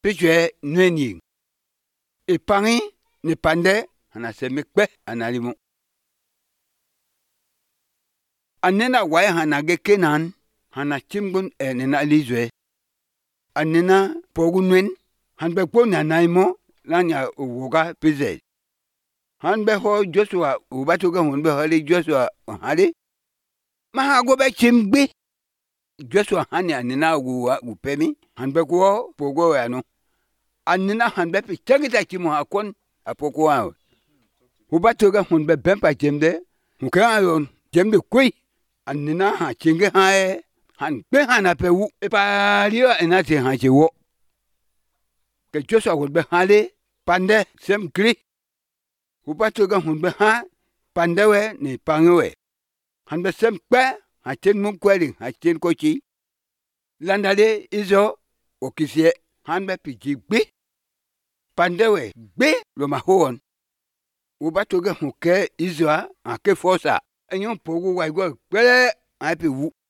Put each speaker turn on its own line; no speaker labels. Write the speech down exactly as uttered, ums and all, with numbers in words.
Pichwe nweni. E pangi ni pande hana semekpe analimu. Anena wae hana gekenan hana chimgun e nena lizwe. Anena pogu nwen hanbe po na naimo lanya uwoga pize. Hanbe ho Joshua ubatuga hunbe hali Joshua hali. Maha gobe chimgbe. Joshua hani anena uwa upemi hanbe kuwa pogo yano. Anina hanbe pi chagita chimo hakon apoko wao. Ubatuga hunbe bempa chimde. Mukaya yon chimde kui. Anina ha chinge hae. Han pe hana pe wu. Epa liwa enati hanche wo. Ke Joshua hunbe hali pande sem kri. Ubatuga hunbe ha pandewe ni pangewe. Hanbe sem pe hachin munkweli hachin kochi. Landale izo okisie. Hanbe piji gbe. Pandewe gbe lo mahoon. Ubatuga hunke izwa hake fosa. Enyon pogu waigwa gbele hape wu.